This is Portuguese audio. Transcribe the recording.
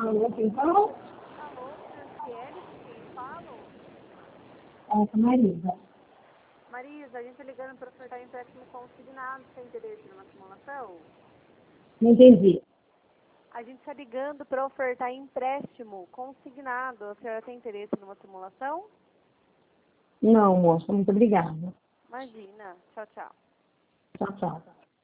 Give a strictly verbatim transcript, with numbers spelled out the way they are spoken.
Alô, quem falou? Alô, Franciele, com quem falo? É, com a Marisa. Marisa, a gente está ligando para ofertar empréstimo consignado. Você tem interesse numa simulação? Não entendi. A gente está ligando para ofertar empréstimo consignado. A senhora tem interesse numa simulação? Não, moça, muito obrigada. Imagina. Tchau, tchau. Tchau, tchau.